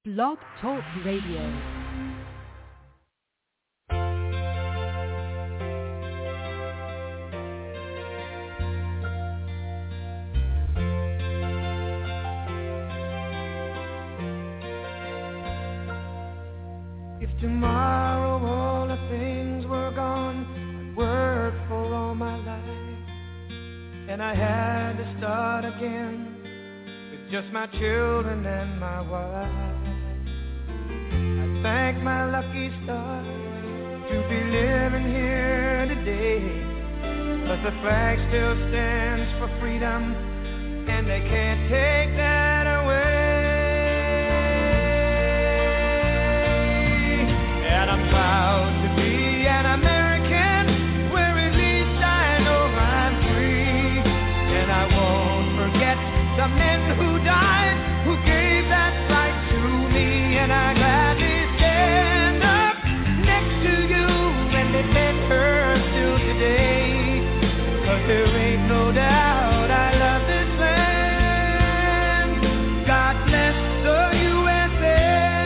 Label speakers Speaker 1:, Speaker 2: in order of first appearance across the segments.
Speaker 1: Blog Talk Radio.
Speaker 2: Tomorrow all the things were gone, I'd worked for all my life, and I had to start again with just my children and my wife. I thank my lucky stars to be living here today, 'cause the flag still stands for freedom, and they can't take that away. And I'm proud to be an American, where at least I know I'm free. And I won't forget the men who died, who gave that right to me. And I gladly stand up next to you and defend her still today. 'Cause there ain't no doubt I love this land. God bless the USA.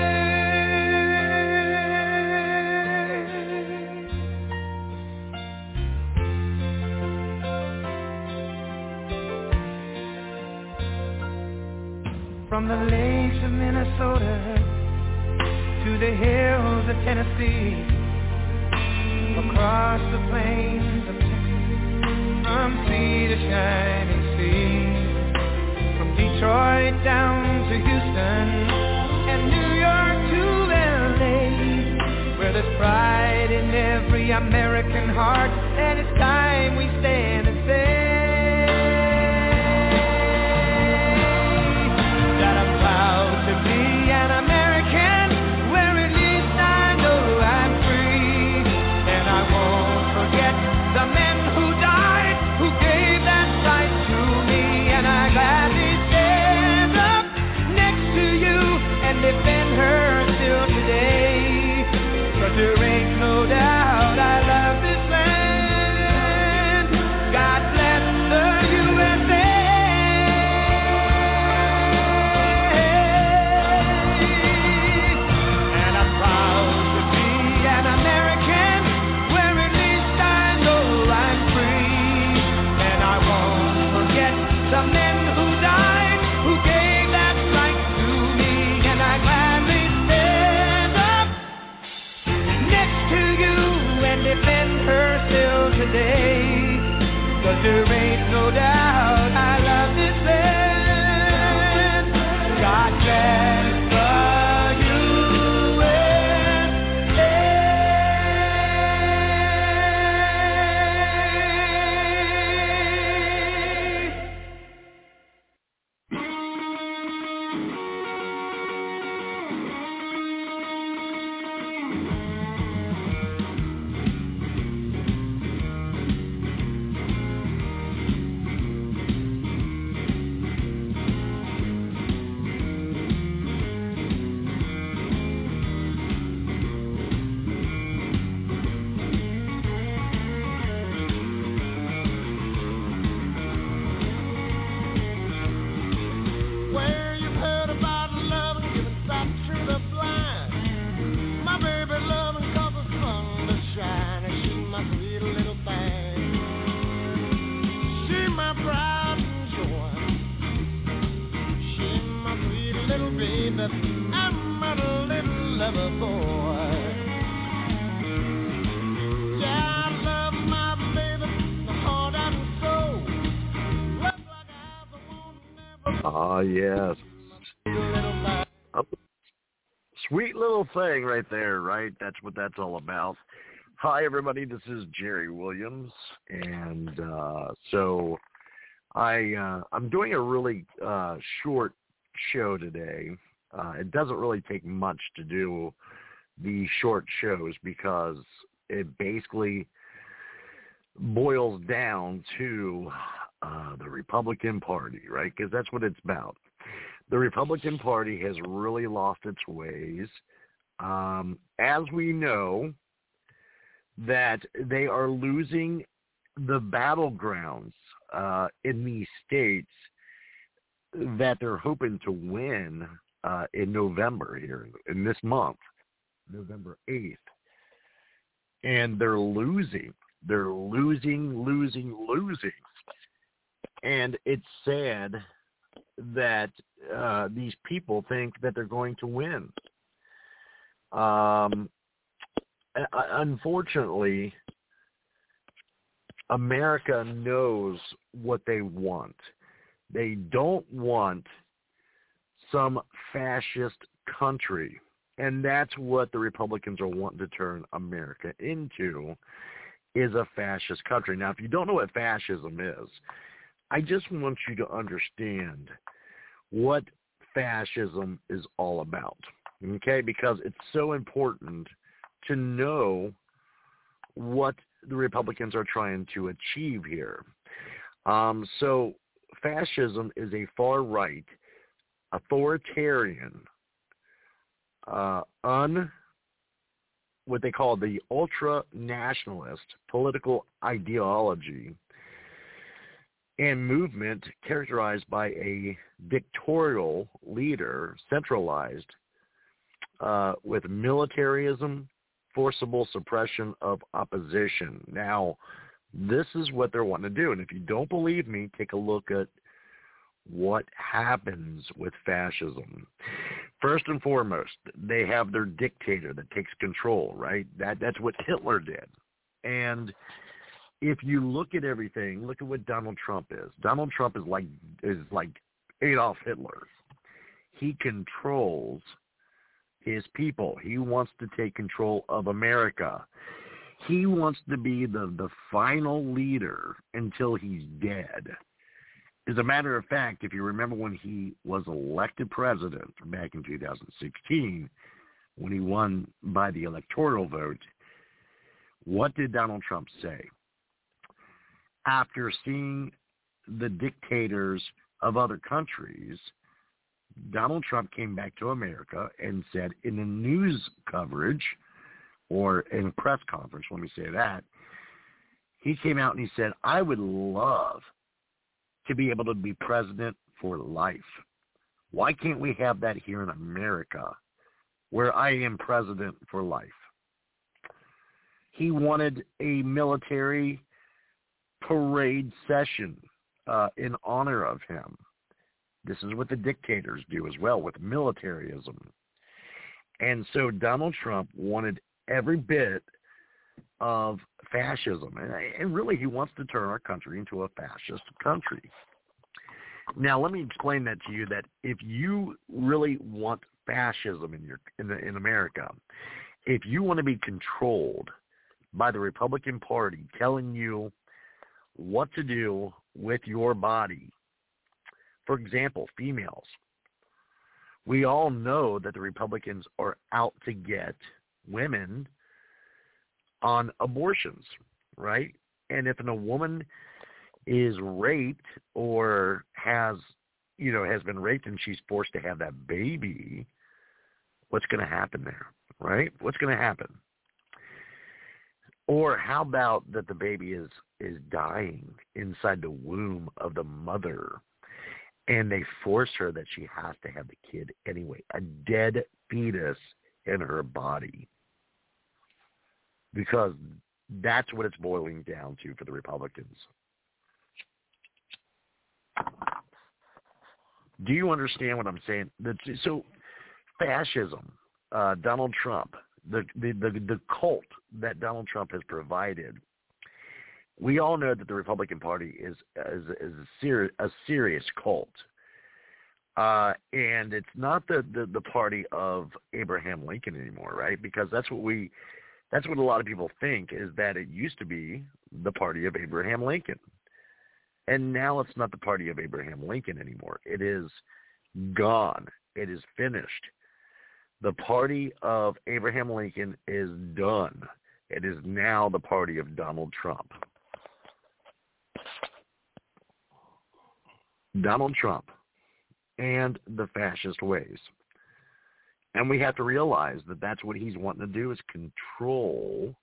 Speaker 2: From the lakes of Minnesota to the hills of Tennessee, across the plains of Texas, from sea to shining sea, from Detroit down to Houston and New York to LA, where there's pride in every American heart, and it's time we stand and say that I'm proud to be an American, where at least I know I'm free. And I won't forget the men who died, who gave that right to me. And I gladly stand up next to you and defend her still today. 'Cause there ain't no doubt I love this land. God bless the USA. The men who died, who gave that right to me. And I gladly stand up next to you and defend her still today. 'Cause there ain't no doubt I love this land. God bless the
Speaker 3: yes. Sweet little thing right there, right? That's what that's all about. Hi, everybody. This is Jerry Williams. And so I'm doing a really short show today. It doesn't really take much to do these short shows because it basically boils down to the Republican Party, right? Because that's what it's about. The Republican Party has really lost its ways. As we know, that they are losing the battlegrounds in these states that they're hoping to win in November here, in this month, November 8th. And they're losing. They're losing. And it's sad that these people think that they're going to win. Unfortunately, America knows what they want. They don't want some fascist country. And that's what the Republicans are wanting to turn America into, is a fascist country. Now, if you don't know what fascism is, I just want you to understand what fascism is all about, okay? Because it's so important to know what the Republicans are trying to achieve here. So fascism is a far-right, authoritarian, what they call the ultra-nationalist political ideology and movement characterized by a dictatorial leader, centralized with militarism, forcible suppression of opposition. Now, this is what they're wanting to do. And if you don't believe me, take a look at what happens with fascism. First and foremost, they have their dictator that takes control, right? That's what Hitler did. And if you look at everything, look at what Donald Trump is. Donald Trump is like Adolf Hitler. He controls his people. He wants to take control of America. He wants to be the final leader until he's dead. As a matter of fact, if you remember when he was elected president back in 2016, when he won by the electoral vote, what did Donald Trump say? After seeing the dictators of other countries, Donald Trump came back to America and said in a news coverage, or in a press conference, let me say that, he came out and he said, I would love to be able to be president for life. Why can't we have that here in America, where I am president for life? He wanted a military parade session in honor of him. This is what the dictators do as well with militarism. And so Donald Trump wanted every bit of fascism. And really, he wants to turn our country into a fascist country. Now, let me explain that to you, that if you really want fascism in America, if you want to be controlled by the Republican Party telling you what to do with your body, for example, females, we all know that the Republicans are out to get women on abortions, right? And if a woman is raped or has been raped and she's forced to have that baby, what's going to happen there, right? What's going to happen? Or how about that the baby is dying inside the womb of the mother, and they force her that she has to have the kid anyway, a dead fetus in her body. Because that's what it's boiling down to for the Republicans. Do you understand what I'm saying? So fascism, Donald Trump, the cult that Donald Trump has provided, we all know that the Republican Party is a serious cult. And it's not the party of Abraham Lincoln anymore, right? Because that's what a lot of people think, is that it used to be the party of Abraham Lincoln. And now it's not the party of Abraham Lincoln anymore. It is gone. It is finished. The party of Abraham Lincoln is done. It is now the party of Donald Trump. Donald Trump and the fascist ways. And we have to realize that that's what he's wanting to do, is control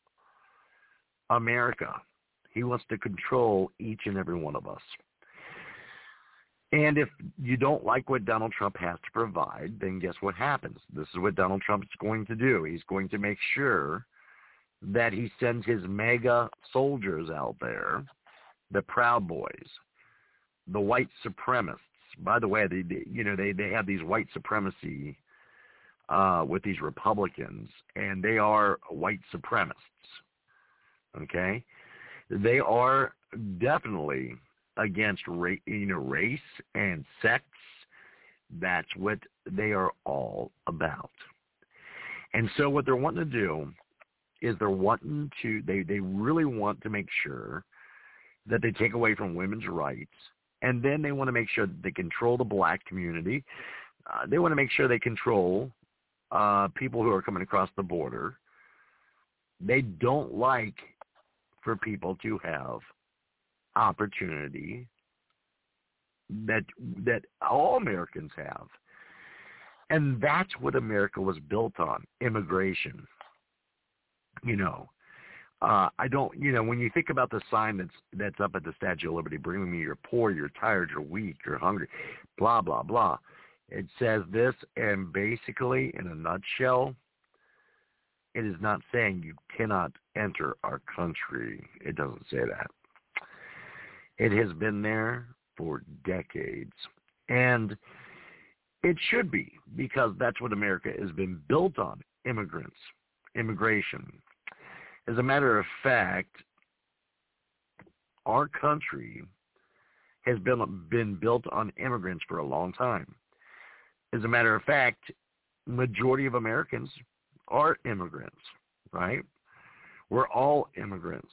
Speaker 3: America. He wants to control each and every one of us. And if you don't like what Donald Trump has to provide, then guess what happens? This is what Donald Trump is going to do. He's going to make sure that he sends his mega soldiers out there, the Proud Boys, the white supremacists. By the way, they have these white supremacy with these Republicans, and they are white supremacists. Okay, they are definitely against race and sex. That's what they are all about. And so what they're wanting to do is they really want to make sure that they take away from women's rights, and then they want to make sure that they control the black community. They want to make sure they control people who are coming across the border. They don't like for people to have opportunity that all Americans have. And that's what America was built on, immigration. When you think about the sign that's up at the Statue of Liberty, bring me, you're poor, you're tired, you're weak, you're hungry, blah, blah, blah. It says this, and basically, in a nutshell, it is not saying you cannot enter our country. It doesn't say that. It has been there for decades. And it should be, because that's what America has been built on, immigration. As a matter of fact, our country has been built on immigrants for a long time. As a matter of fact, majority of Americans are immigrants, right? We're all immigrants.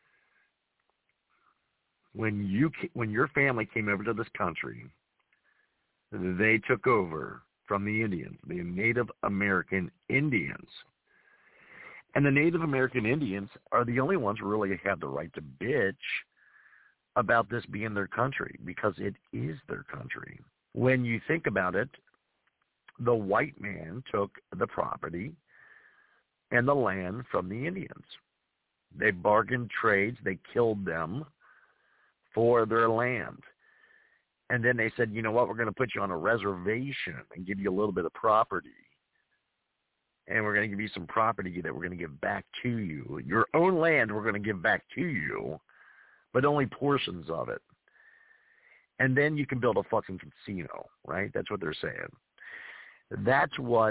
Speaker 3: When your family came over to this country, they took over from the Indians, the Native American Indians. And the Native American Indians are the only ones who really have the right to bitch about this being their country, because it is their country. When you think about it, the white man took the property and the land from the Indians. They bargained trades. They killed them for their land. And then they said, you know what, we're going to put you on a reservation and give you a little bit of property. And we're going to give you some property that we're going to give back to you. Your own land we're going to give back to you, but only portions of it. And then you can build a fucking casino, right? That's what they're saying. That's what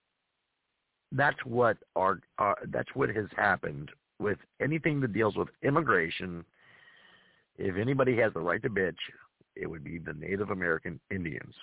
Speaker 3: has happened with anything that deals with immigration. If anybody has the right to bitch, it would be the Native American Indians.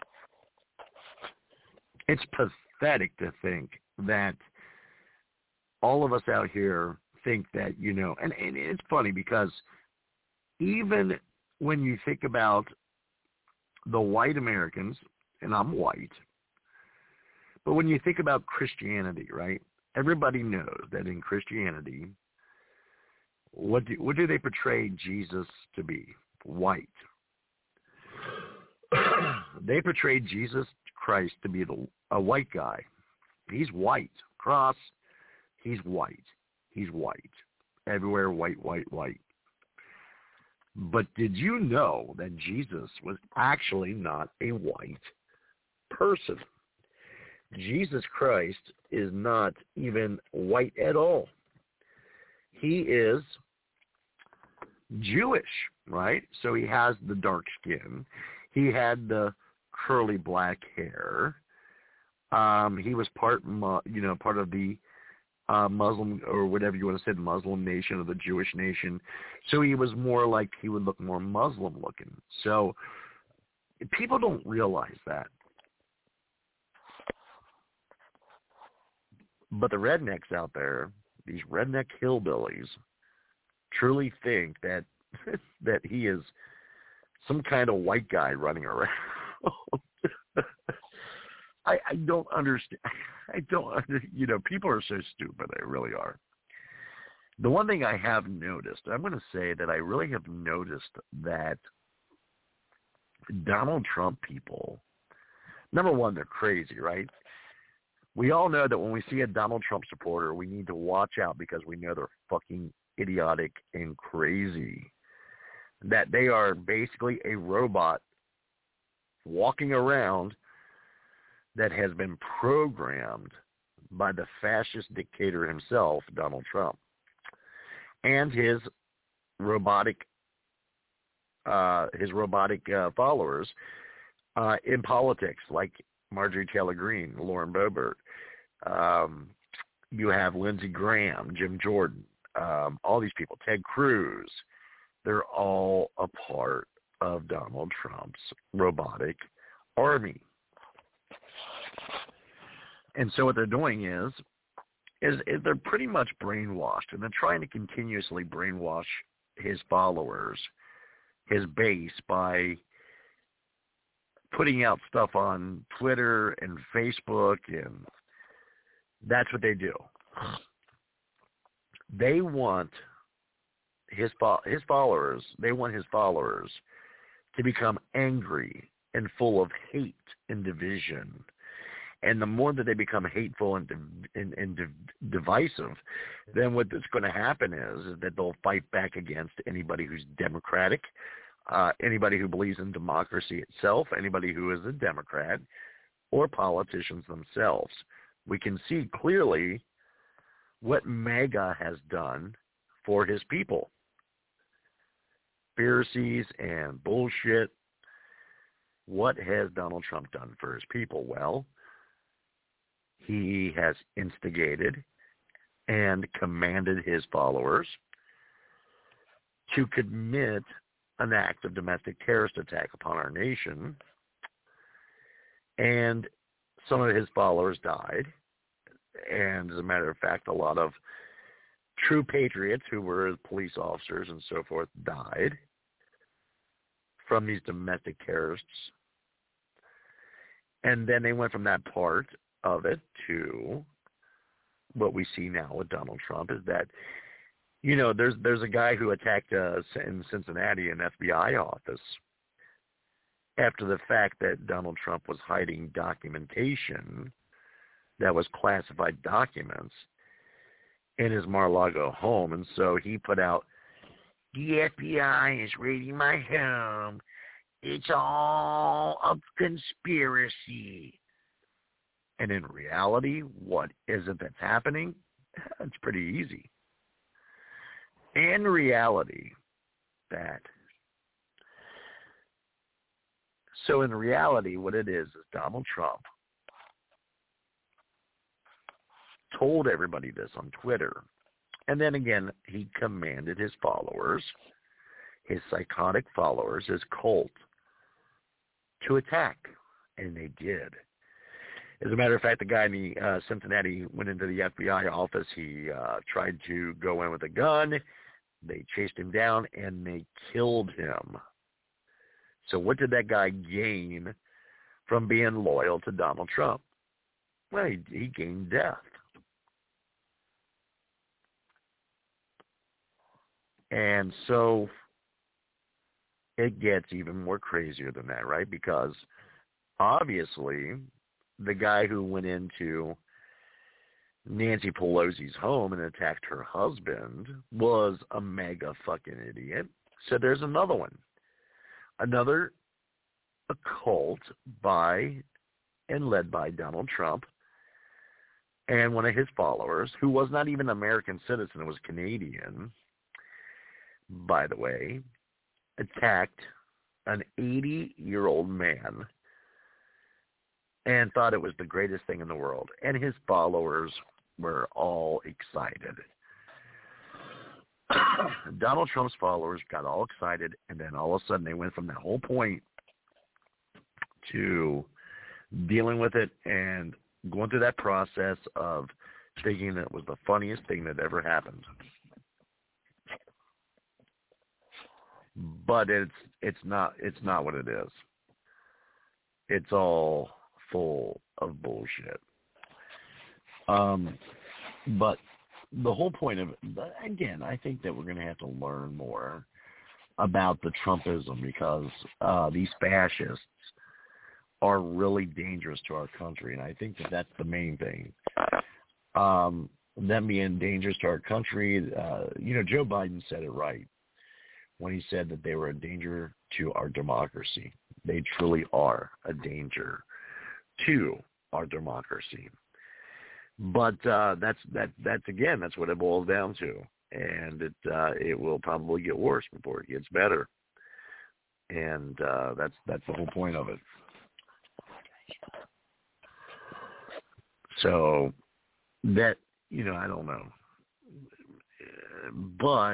Speaker 3: It's pathetic to think that all of us out here think that, and it's funny because even when you think about the white Americans, and I'm white, but when you think about Christianity, right, everybody knows that in Christianity, what do they portray Jesus to be? White. They portrayed Jesus Christ to be a white guy. He's white. Cross, he's white. He's white. Everywhere, white, white, white. But did you know that Jesus was actually not a white person? Jesus Christ is not even white at all. He is Jewish, right? So he has the dark skin. He had the curly black hair. He was part of the Muslim, or whatever you want to say, the Muslim nation or the Jewish nation. So he was more like, he would look more Muslim looking. So people don't realize that. But the rednecks out there, these redneck hillbillies, truly think that that he is some kind of white guy running around. I don't understand. People are so stupid. They really are. The one thing I have noticed, I'm going to say that I really have noticed that Donald Trump people, number one, they're crazy, right? We all know that when we see a Donald Trump supporter, we need to watch out because we know they're fucking idiotic and crazy. That they are basically a robot walking around that has been programmed by the fascist dictator himself, Donald Trump, and his robotic followers in politics, like Marjorie Taylor Greene, Lauren Boebert. You have Lindsey Graham, Jim Jordan, all these people, Ted Cruz. They're all a part of Donald Trump's robotic army. And so what they're doing is they're pretty much brainwashed, and they're trying to continuously brainwash his followers, his base, by putting out stuff on Twitter and Facebook, and that's what they do. They want his followers to become angry and full of hate and division. And the more that they become hateful and divisive, then what's going to happen is that they'll fight back against anybody who's democratic, anybody who believes in democracy itself, anybody who is a Democrat, or politicians themselves. We can see clearly what MAGA has done for his people. Conspiracies and bullshit. What has Donald Trump done for his people? Well, he has instigated and commanded his followers to commit an act of domestic terrorist attack upon our nation. And some of his followers died. And as a matter of fact, a lot of true patriots who were police officers and so forth died from these domestic terrorists. And then they went from that part of it to what we see now with Donald Trump, is that, you know, there's a guy who attacked in Cincinnati an FBI office after the fact that Donald Trump was hiding documentation that was classified documents in his Mar-a-Lago home. And so he put out, the FBI is raiding my home. It's all a conspiracy. And in reality, what is it that's happening? It's pretty easy. In reality, what it is Donald Trump told everybody this on Twitter. And then again, he commanded his followers, his psychotic followers, his cult, to attack. And they did. As a matter of fact, the guy in Cincinnati went into the FBI office. He tried to go in with a gun. They chased him down, and they killed him. So what did that guy gain from being loyal to Donald Trump? Well, he gained death. And so it gets even more crazier than that, right? Because obviously the guy who went into Nancy Pelosi's home and attacked her husband was a mega fucking idiot. So there's another one. Another cult by and led by Donald Trump and one of his followers, who was not even an American citizen, was Canadian, by the way, attacked an 80-year-old man and thought it was the greatest thing in the world. And his followers were all excited. Donald Trump's followers got all excited, and then all of a sudden they went from that whole point to dealing with it and going through that process of thinking that it was the funniest thing that ever happened. But it's not what it is. It's all full of bullshit. But the whole point of it, again, I think that we're going to have to learn more about the Trumpism, because these fascists are really dangerous to our country, and I think that that's the main thing. Them being dangerous to our country, Joe Biden said it right when he said that they were a danger to our democracy. They truly are a danger to our democracy. But that's what it boils down to, and it will probably get worse before it gets better, and that's the whole point of it. So that, I don't know, but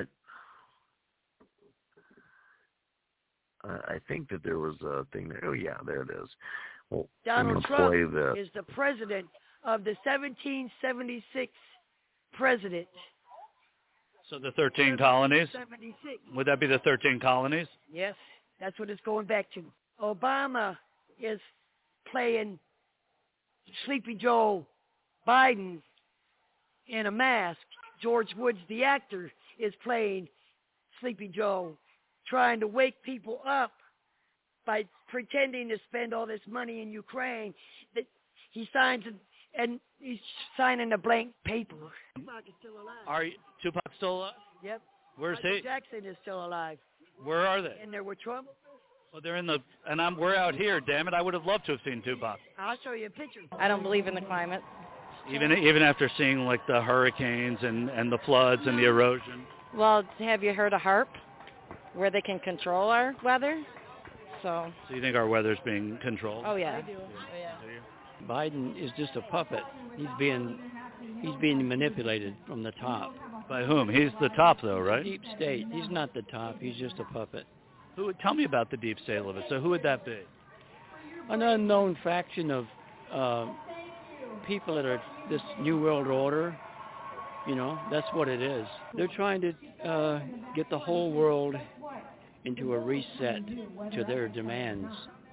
Speaker 3: I think that there was a thing there. Oh yeah, there it is. Well,
Speaker 4: Donald Trump is the president of the 1776 president.
Speaker 5: So the 13 colonies?
Speaker 4: 76.
Speaker 5: Would that be the 13 colonies?
Speaker 4: Yes, that's what it's going back to. Obama is playing Sleepy Joe Biden in a mask. George Woods, the actor, is playing Sleepy Joe, trying to wake people up by pretending to spend all this money in Ukraine. That he signs and he's signing a blank paper. Tupac is still alive.
Speaker 5: Are Tupac still alive?
Speaker 4: Yep.
Speaker 5: Where's
Speaker 4: Michael
Speaker 5: he?
Speaker 4: Jackson is still alive.
Speaker 5: Where are they?
Speaker 4: And there with Trump.
Speaker 5: Oh, they're in we're out here. Damn it! I would have loved to have seen Tupac.
Speaker 4: I'll show you a picture.
Speaker 6: I don't believe in the climate.
Speaker 5: Even after seeing like the hurricanes and the floods and the erosion.
Speaker 6: Well, have you heard of HAARP, where they can control our weather? So
Speaker 5: you think our weather's being controlled?
Speaker 6: Oh yeah.
Speaker 4: I do. Oh, yeah.
Speaker 7: Biden is just a puppet. He's being manipulated from the top.
Speaker 5: By whom? He's the top, though, right?
Speaker 7: Deep state. He's not the top. He's just a puppet.
Speaker 5: Tell me about the deep state a little bit. So who would that be?
Speaker 7: An unknown faction of people that are this New World Order. That's what it is. They're trying to get the whole world into a reset to their demands.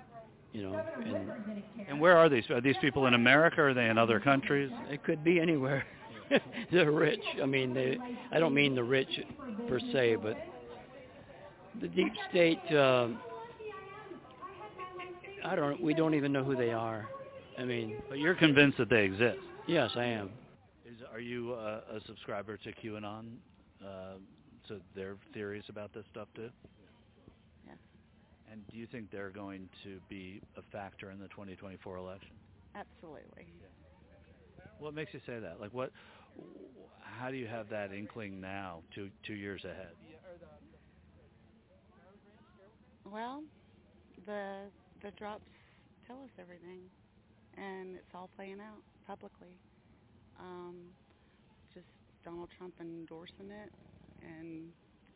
Speaker 5: And where are these? Are these people in America, or are they in other countries?
Speaker 7: It could be anywhere. They're rich. I mean, I don't mean the rich per se, but the deep state, we don't even know who they are. I mean,
Speaker 5: but you're convinced that they exist?
Speaker 7: Yes, I am.
Speaker 5: Are you a subscriber to QAnon? So their theories about this stuff too?
Speaker 8: Yes.
Speaker 5: And do you think they're going to be a factor in the 2024 election?
Speaker 8: Absolutely.
Speaker 5: What makes you say that? Like, how do you have that inkling now, 2 years ahead?
Speaker 8: Well, the drops tell us everything, and it's all playing out publicly. Just Donald Trump endorsing it, and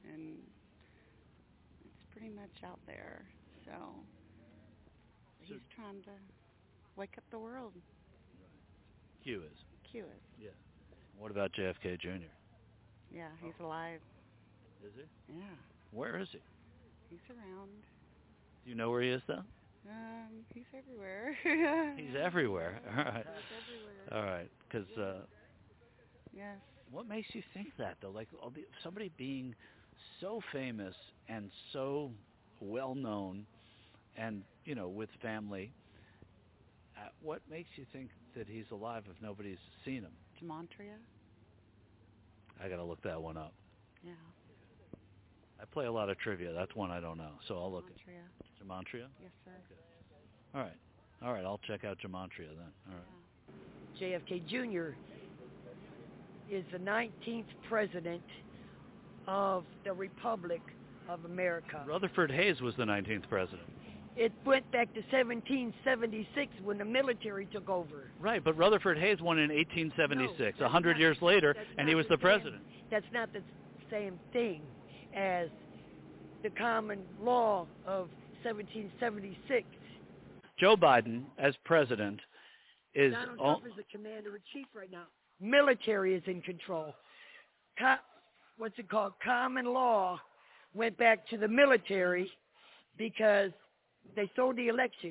Speaker 8: it's pretty much out there. So he's trying to wake up the world.
Speaker 5: Q is. Yeah. What about JFK Jr.?
Speaker 8: Yeah, he's alive.
Speaker 5: Is he?
Speaker 8: Yeah.
Speaker 5: Where is he?
Speaker 8: He's around.
Speaker 5: Do you know where he is, though?
Speaker 8: He's everywhere.
Speaker 5: He's everywhere. All right.
Speaker 8: He's everywhere.
Speaker 5: All right. Because
Speaker 8: yes.
Speaker 5: What makes you think that, though? Like somebody being so famous and so well known, and with family. What makes you think that he's alive if nobody's seen him?
Speaker 8: Gematria.
Speaker 5: I got to look that one up.
Speaker 8: Yeah.
Speaker 5: I play a lot of trivia. That's one I don't know, so I'll look at Gematria.
Speaker 8: Yes, sir.
Speaker 5: Okay. All right. I'll check out Gematria then. All right.
Speaker 4: JFK Jr. is the 19th president of the Republic of America.
Speaker 5: Rutherford Hayes was the 19th president.
Speaker 4: It went back to 1776 when the military took over.
Speaker 5: Right, but Rutherford Hayes won in 1876,
Speaker 4: No,
Speaker 5: 100 years later, and he was the president.
Speaker 4: That's not the same thing as the common law of 1776.
Speaker 5: Joe Biden, as president, is...
Speaker 4: Donald Trump is the commander-in-chief right now. Military is in control. What's it called? Common law went back to the military because they stole the election.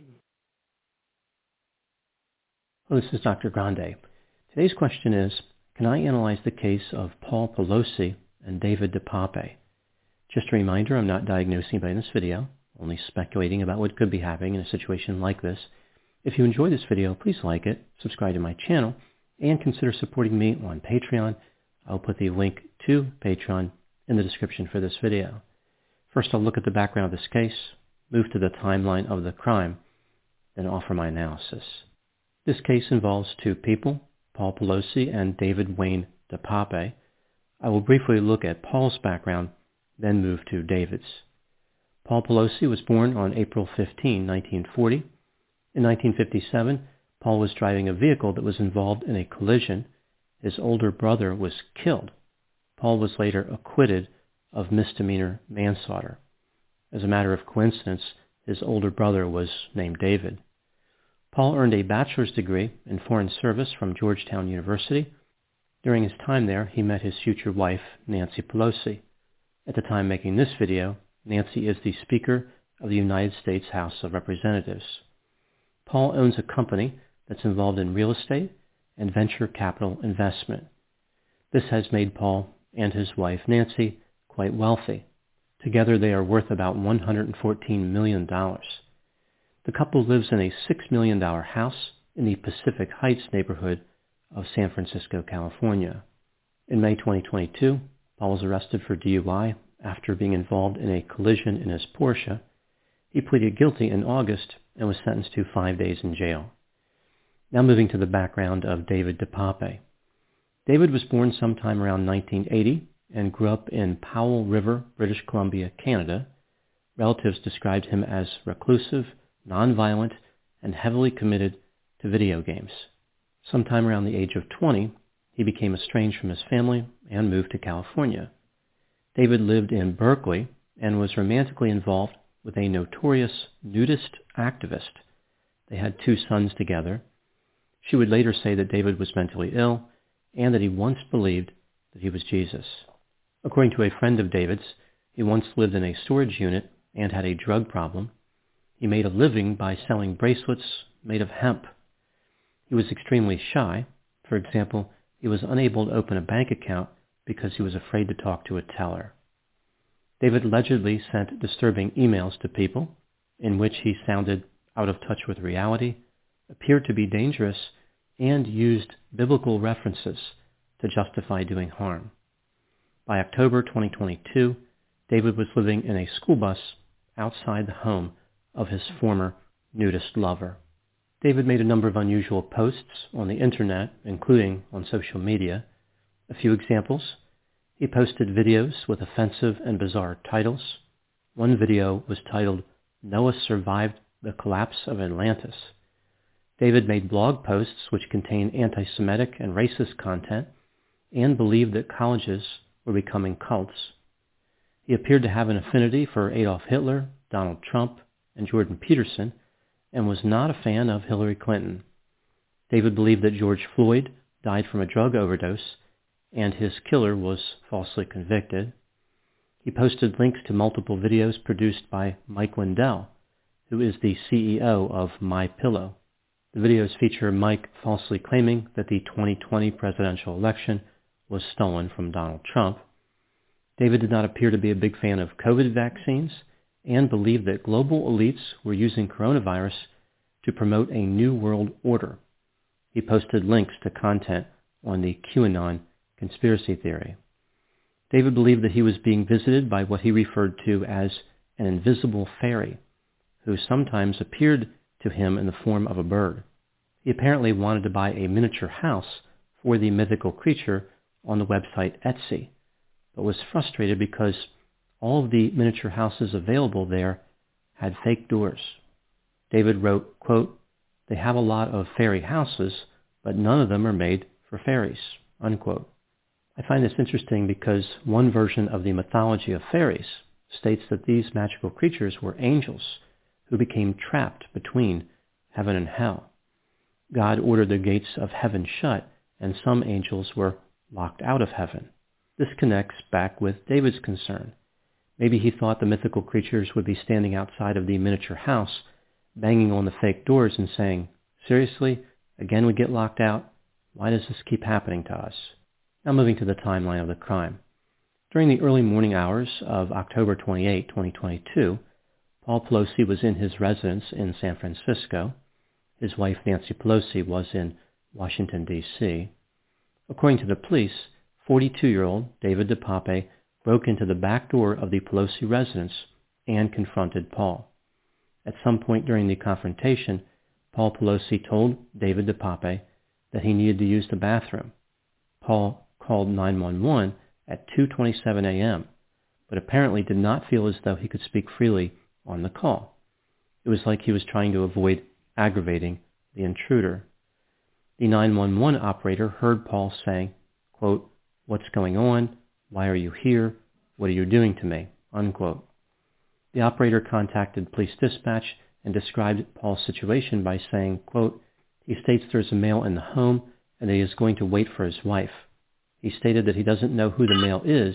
Speaker 9: Hello, this is Dr. Grande. Today's question is, can I analyze the case of Paul Pelosi and David DePape? Just a reminder, I'm not diagnosing anybody in this video, only speculating about what could be happening in a situation like this. If you enjoyed this video, please like it, subscribe to my channel, and consider supporting me on Patreon. I'll put the link to Patreon in the description for this video. First, I'll look at the background of this case, move to the timeline of the crime, then offer my analysis. This case involves two people, Paul Pelosi and David Wayne DePape. I will briefly look at Paul's background, then move to David's. Paul Pelosi was born on April 15, 1940. In 1957, Paul was driving a vehicle that was involved in a collision. His older brother was killed. Paul was later acquitted of misdemeanor manslaughter. As a matter of coincidence, his older brother was named David. Paul earned a bachelor's degree in foreign service from Georgetown University. During his time there, he met his future wife, Nancy Pelosi. At the time making this video, Nancy is the Speaker of the United States House of Representatives. Paul owns a company that's involved in real estate and venture capital investment. This has made Paul and his wife, Nancy, quite wealthy. Together they are worth about $114 million. The couple lives in a $6 million house in the Pacific Heights neighborhood of San Francisco, California. In May 2022, Paul was arrested for DUI after being involved in a collision in his Porsche. He pleaded guilty in August and was sentenced to 5 days in jail. Now moving to the background of David DePape. David was born sometime around 1980 and grew up in Powell River, British Columbia, Canada. Relatives described him as reclusive, nonviolent, and heavily committed to video games. Sometime around the age of 20, he became estranged from his family and moved to California. David lived in Berkeley and was romantically involved with a notorious nudist activist. They had 2 sons together. She would later say that David was mentally ill and that he once believed that he was Jesus. According to a friend of David's, he once lived in a storage unit and had a drug problem. He made a living by selling bracelets made of hemp. He was extremely shy. For example, he was unable to open a bank account because he was afraid to talk to a teller. David allegedly sent disturbing emails to people in which he sounded out of touch with reality, appeared to be dangerous, and used biblical references to justify doing harm. By October 2022, David was living in a school bus outside the home of his former nudist lover. David made a number of unusual posts on the internet, including on social media. A few examples. He posted videos with offensive and bizarre titles. One video was titled, "Noah Survived the Collapse of Atlantis." David made blog posts which contained anti-Semitic and racist content and believed that colleges were becoming cults. He appeared to have an affinity for Adolf Hitler, Donald Trump, and Jordan Peterson, and was not a fan of Hillary Clinton. David believed that George Floyd died from a drug overdose, and his killer was falsely convicted. He posted links to multiple videos produced by Mike Lindell, who is the CEO of MyPillow. The videos feature Mike falsely claiming that the 2020 presidential election was stolen from Donald Trump. David did not appear to be a big fan of COVID vaccines and believed that global elites were using coronavirus to promote a new world order. He posted links to content on the QAnon conspiracy theory. David believed that he was being visited by what he referred to as an invisible fairy, who sometimes appeared to him in the form of a bird. He apparently wanted to buy a miniature house for the mythical creature on the website Etsy, but was frustrated because all of the miniature houses available there had fake doors. David wrote, quote, "They have a lot of fairy houses, but none of them are made for fairies," unquote. I find this interesting because one version of the mythology of fairies states that these magical creatures were angels who became trapped between heaven and hell. God ordered the gates of heaven shut, and some angels were locked out of heaven. This connects back with David's concern. Maybe he thought the mythical creatures would be standing outside of the miniature house, banging on the fake doors and saying, "Seriously? Again we get locked out? Why does this keep happening to us?" Now moving to the timeline of the crime. During the early morning hours of October 28, 2022, Paul Pelosi was in his residence in San Francisco. His wife, Nancy Pelosi, was in Washington, D.C. According to the police, 42-year-old David DePape broke into the back door of the Pelosi residence and confronted Paul. At some point during the confrontation, Paul Pelosi told David DePape that he needed to use the bathroom. Paul called 911 at 2:27 a.m., but apparently did not feel as though he could speak freely on the call. It was like he was trying to avoid aggravating the intruder. The 911 operator heard Paul saying, quote, "What's going on? Why are you here? What are you doing to me?" unquote. The operator contacted police dispatch and described Paul's situation by saying, quote, "He states there's a male in the home and that he is going to wait for his wife. He stated that he doesn't know who the male is,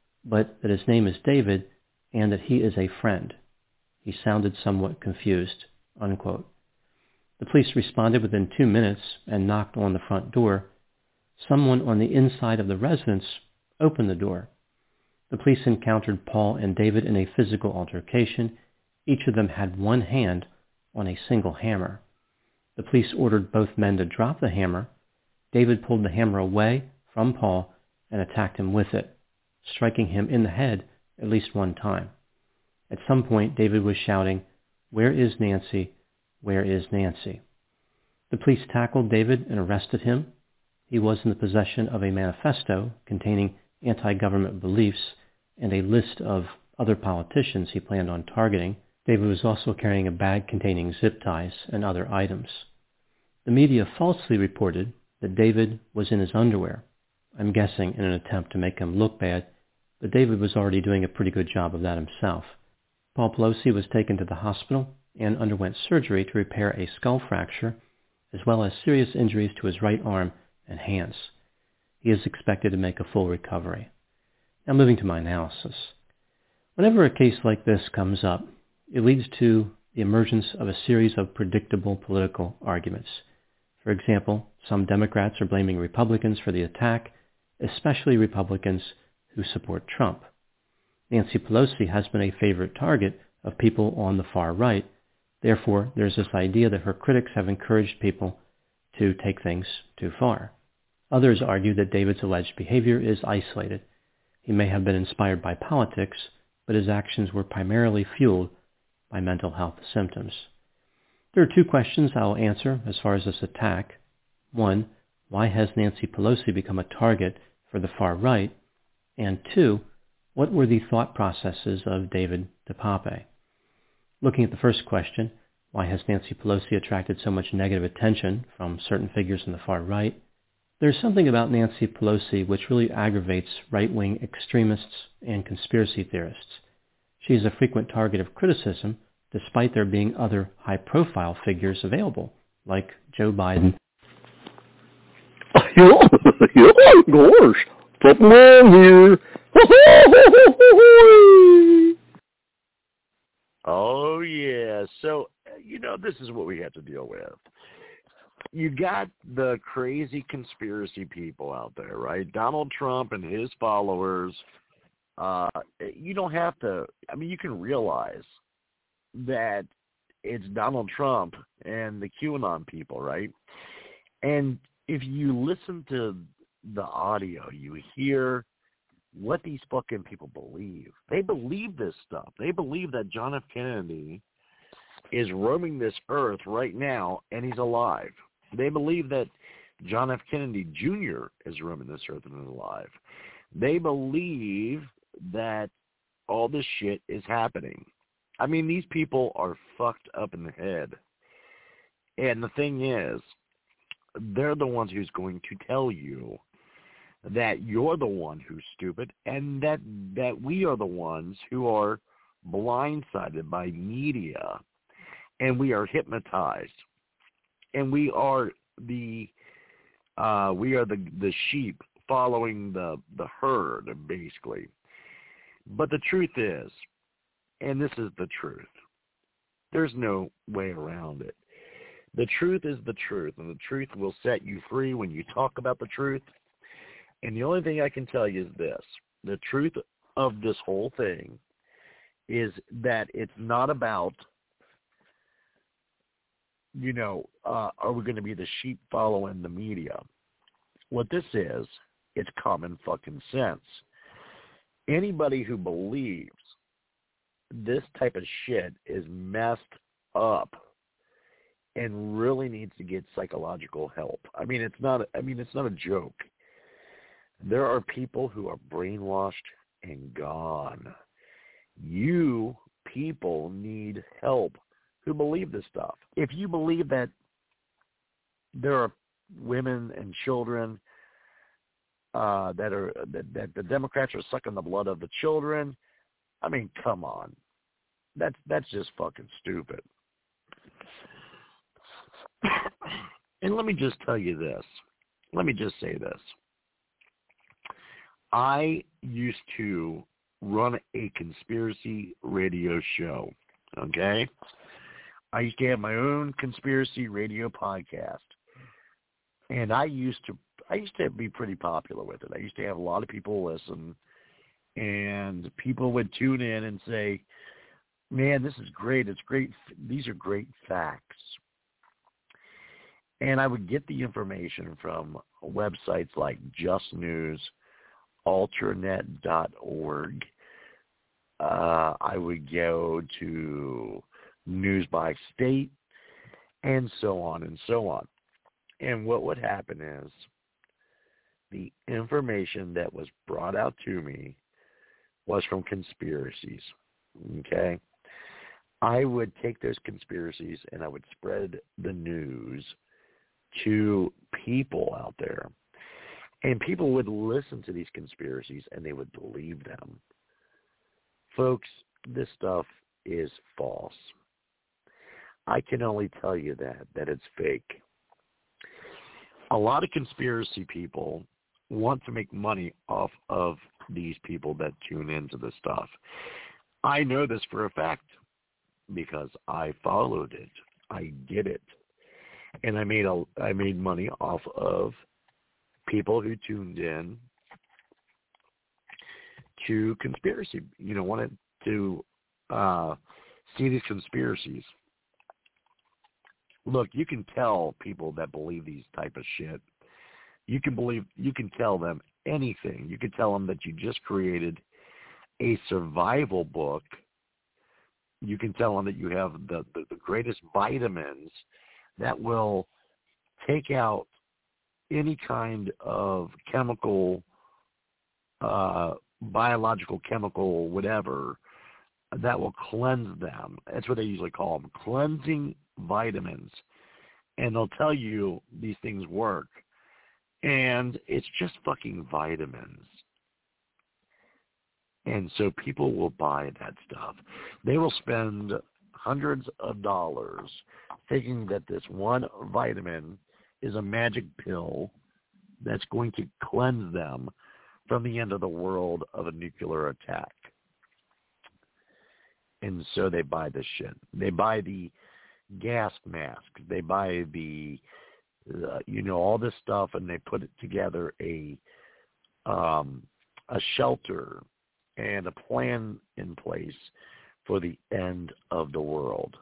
Speaker 9: but that his name is David and that he is a friend. He sounded somewhat confused," unquote. The police responded within 2 minutes and knocked on the front door. Someone on the inside of the residence opened the door. The police encountered Paul and David in a physical altercation. Each of them had one hand on a single hammer. The police ordered both men to drop the hammer. David pulled the hammer away from Paul and attacked him with it, striking him in the head at least one time. At some point, David was shouting, "Where is Nancy? Where is Nancy?" The police tackled David and arrested him. He was in the possession of a manifesto containing anti-government beliefs and a list of other politicians he planned on targeting. David was also carrying a bag containing zip ties and other items. The media falsely reported that David was in his underwear, I'm guessing in an attempt to make him look bad, but David was already doing a pretty good job of that himself. Paul Pelosi was taken to the hospital and underwent surgery to repair a skull fracture, as well as serious injuries to his right arm and hands. He is expected to make a full recovery. Now moving to my analysis. Whenever a case like this comes up, it leads to the emergence of a series of predictable political arguments. For example, some Democrats are blaming Republicans for the attack, especially Republicans who support Trump. Nancy Pelosi has been a favorite target of people on the far right. Therefore, there's this idea that her critics have encouraged people to take things too far. Others argue that David's alleged behavior is isolated. He may have been inspired by politics, but his actions were primarily fueled by mental health symptoms. There are two questions I'll answer as far as this attack. One, why has Nancy Pelosi become a target for the far right? And two, what were the thought processes of David DePape? Looking at the first question, why has Nancy Pelosi attracted so much negative attention from certain figures on the far right? There's something about Nancy Pelosi which really aggravates right-wing extremists and conspiracy theorists. She is a frequent target of criticism, despite there being other high-profile figures available, like Joe Biden.
Speaker 10: Gosh, something wrong here.
Speaker 3: Oh, yeah. So, this is what we have to deal with. You got the crazy conspiracy people out there, right? Donald Trump and his followers. You don't have to, you can realize that it's Donald Trump and the QAnon people, right? And if you listen to the audio, you hear what these fucking people believe. They believe this stuff. They believe that John F. Kennedy is roaming this earth right now and he's alive. They believe that John F. Kennedy Jr. is roaming this earth and is alive. They believe that all this shit is happening. These people are fucked up in the head. And the thing is, they're the ones who's going to tell you that you're the one who's stupid and that we are the ones who are blindsided by media and we are hypnotized and we are the sheep following the herd, basically. But the truth is, and this is the truth, there's no way around it. The truth is the truth, and the truth will set you free when you talk about the truth. And the only thing I can tell you is this. The truth of this whole thing is that it's not about, are we going to be the sheep following the media? What this is, it's common fucking sense. Anybody who believes this type of shit is messed up and really needs to get psychological help. I mean, it's not a joke. There are people who are brainwashed and gone. You people need help who believe this stuff. If you believe that there are women and children that the Democrats are sucking the blood of the children, I mean, come on. That's just fucking stupid. And let me just tell you this. Let me just say this. I used to run a conspiracy radio show, okay? I used to have my own conspiracy radio podcast. And I used to be pretty popular with it. I used to have a lot of people listen, and people would tune in and say, man, this is great. It's great. These are great facts. And I would get the information from websites like Just News, Alternet.org. I would go to News by State, and so on and so on. And what would happen is the information that was brought out to me was from conspiracies, okay? I would take those conspiracies and I would spread the news to people out there. And people would listen to these conspiracies and they would believe them. Folks, this stuff is false. I can only tell you that it's fake. A lot of conspiracy people want to make money off of these people that tune into this stuff. I know this for a fact because I followed it. I did it. And I made money off of people who tuned in to conspiracy, wanted to see these conspiracies. Look, you can tell people that believe these type of shit. You can tell them anything. You can tell them that you just created a survival book. You can tell them that you have the greatest vitamins that will take out any kind of chemical, biological, chemical, whatever, that will cleanse them. That's what they usually call them, cleansing vitamins. And they'll tell you these things work. And it's just fucking vitamins. And so people will buy that stuff. They will spend hundreds of dollars thinking that this one vitamin is a magic pill that's going to cleanse them from the end of the world of a nuclear attack. And so they buy this shit. They buy the gas mask. They buy the, all this stuff, and they put it together a shelter and a plan in place for the end of the world.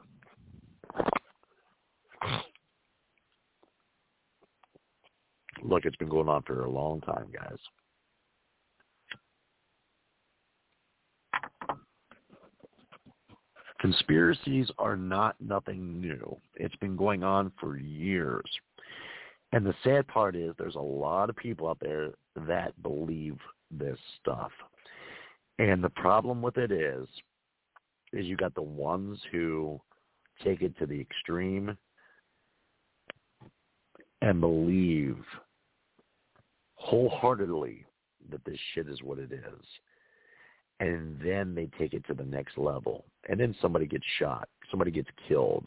Speaker 3: Look, it's been going on for a long time, guys. Conspiracies are nothing new. It's been going on for years. And the sad part is there's a lot of people out there that believe this stuff. And the problem with it is you got the ones who take it to the extreme and believe wholeheartedly that this shit is what it is. And then they take it to the next level. And then somebody gets shot. Somebody gets killed.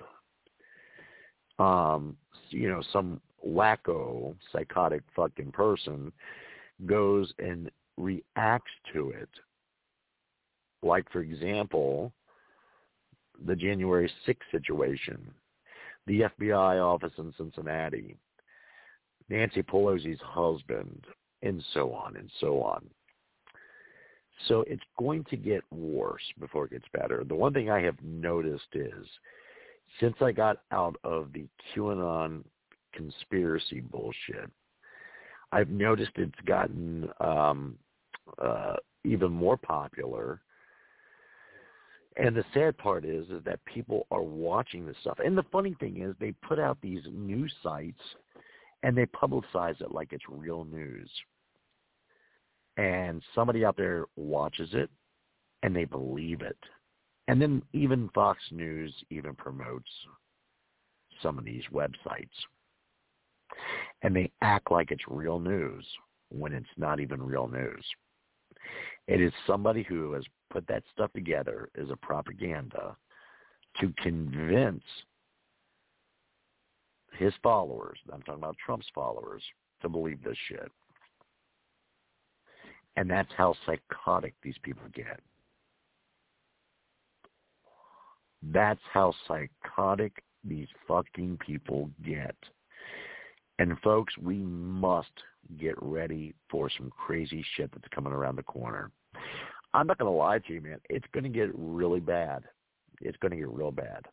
Speaker 3: Some wacko, psychotic fucking person goes and reacts to it. Like, for example, the January 6th situation, the FBI office in Cincinnati, Nancy Pelosi's husband, and so on and so on. So it's going to get worse before it gets better. The one thing I have noticed is, since I got out of the QAnon conspiracy bullshit, I've noticed it's gotten even more popular. And the sad part is that people are watching this stuff. And the funny thing is they put out these news sites and they publicize it like it's real news. And somebody out there watches it and they believe it. And then even Fox News even promotes some of these websites. And they act like it's real news when it's not even real news. It is somebody who has put that stuff together as a propaganda to convince his followers, I'm talking about Trump's followers, to believe this shit. And that's how psychotic these people get. That's how psychotic these fucking people get. And folks, we must get ready for some crazy shit that's coming around the corner. I'm not going to lie to you, man. It's going to get really bad. It's going to get real bad.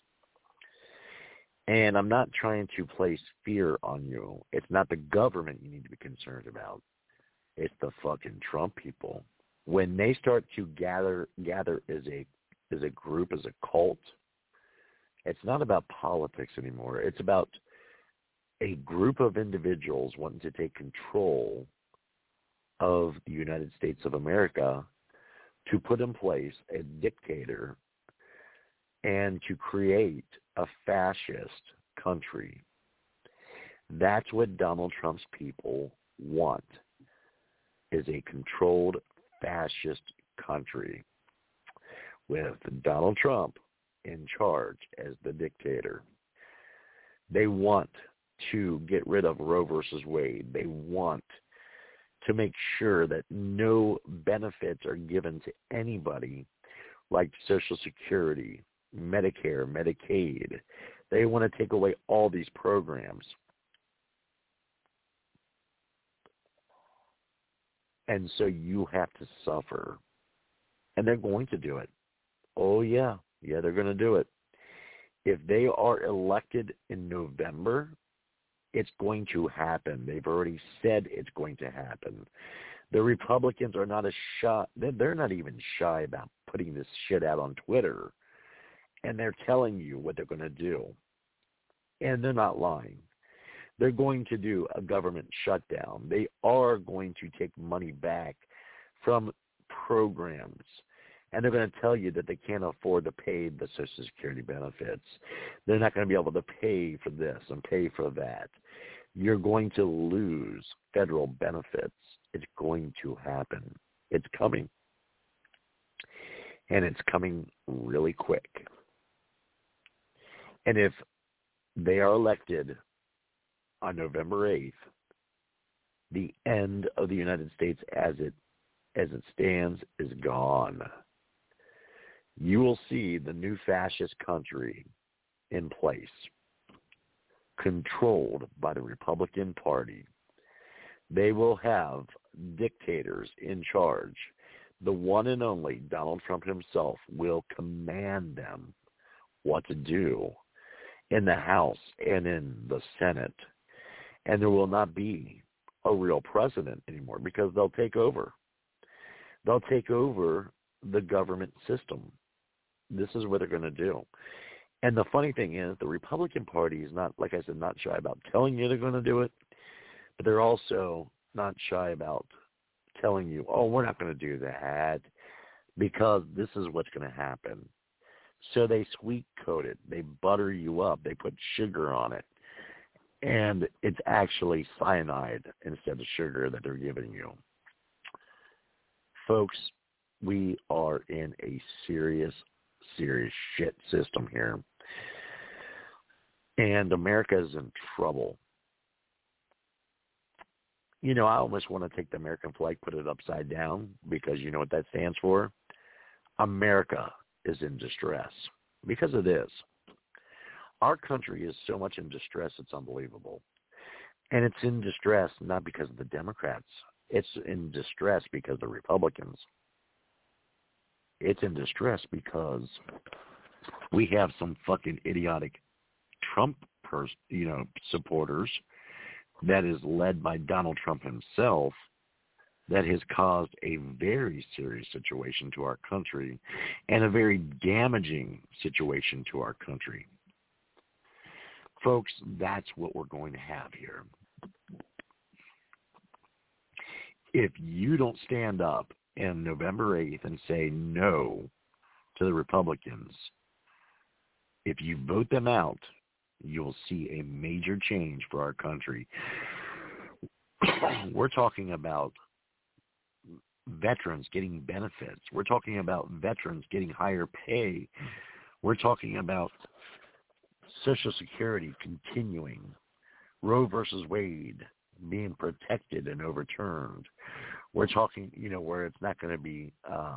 Speaker 3: And I'm not trying to place fear on you. It's not the government you need to be concerned about. It's the fucking Trump people. When they start to gather as a group, as a cult, it's not about politics anymore. It's about a group of individuals wanting to take control of the United States of America to put in place a dictator and to create a fascist country. That's what Donald Trump's people want, is a controlled fascist country with Donald Trump in charge as the dictator. They want to get rid of Roe versus Wade. They want to make sure that no benefits are given to anybody like Social Security, Medicare, Medicaid. They want to take away all these programs. And so you have to suffer. And they're going to do it. Oh, yeah. Yeah, they're going to do it. If they are elected in November, it's going to happen. They've already said it's going to happen. The Republicans are not shy. They're not even shy about putting this shit out on Twitter. And they're telling you what they're going to do. And they're not lying. They're going to do a government shutdown. They are going to take money back from programs. And they're going to tell you that they can't afford to pay the Social Security benefits. They're not going to be able to pay for this and pay for that. You're going to lose federal benefits. It's going to happen. It's coming. And it's coming really quick. And if they are elected on November 8th, the end of the United States as it stands is gone. You will see the new fascist country in place, controlled by the Republican Party. They will have dictators in charge. The one and only Donald Trump himself will command them what to do in the House and in the Senate. And there will not be a real president anymore because they'll take over. They'll take over the government system. This is what they're going to do. And the funny thing is the Republican Party is not, like I said, not shy about telling you they're going to do it, but they're also not shy about telling you, oh, we're not going to do that because this is what's going to happen. So they sweet coat it. They butter you up. They put sugar on it. And it's actually cyanide instead of sugar that they're giving you. Folks, we are in a serious shit system here. And America is in trouble. You know, I almost want to take the American flag, put it upside down, because you know what that stands for? America is in distress. Because it is. Our country is so much in distress, it's unbelievable. And it's in distress not because of the Democrats. It's in distress because of the Republicans. It's in distress because we have some fucking idiotic Trump supporters that is led by Donald Trump himself that has caused a very serious situation to our country and a very damaging situation to our country. Folks, that's what we're going to have here. If you don't stand up on November 8th and say no to the Republicans, if you vote them out, you'll see a major change for our country. We're talking about veterans getting benefits. We're talking about veterans getting higher pay. We're talking about Social Security continuing. Roe versus Wade being protected and overturned. We're talking, where it's not going to be,